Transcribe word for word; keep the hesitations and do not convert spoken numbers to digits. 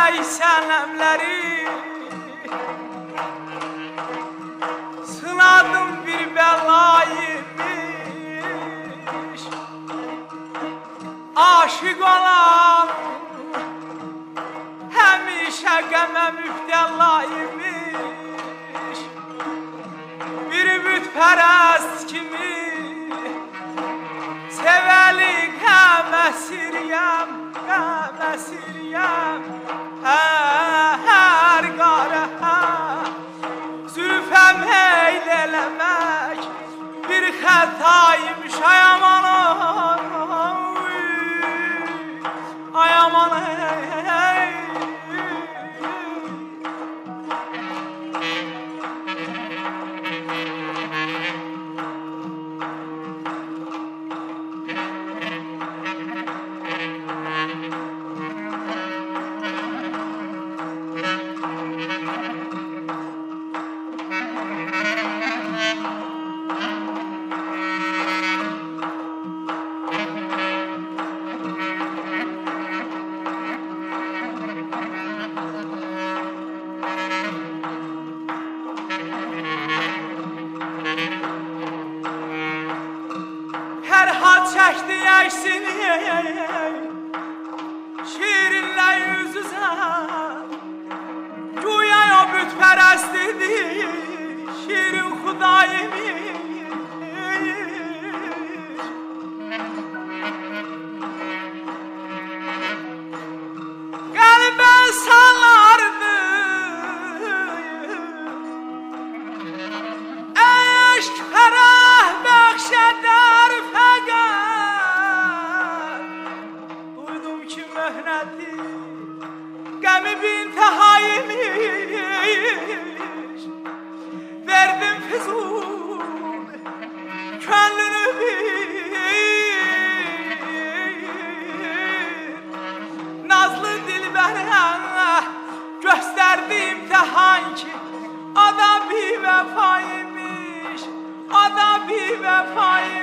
ey senemleri, sınadım bir belaymış. Aşık olan həmişə qəmə müftəlaymış. Bir bütpərəst kimi sevəli qəm əsiriyəm, qəm əsiriyəm. Hər qarə zülfəm heyl eləmək bir xətaymış. Ay aman, ay aman, hey. Çəkdi əksini şirinlə yüz-üzən, güya o bütpərəst idi şirin xudaymış. Qəlbə salardı eşq fərəh bəxşədər fəqət. Qəmi bintəhaymış, verdim füzul könlünü bir. Nazlı dilbərə göstərdi imtihan ki, o da bir vəfaymış, o da bir vəfaymış.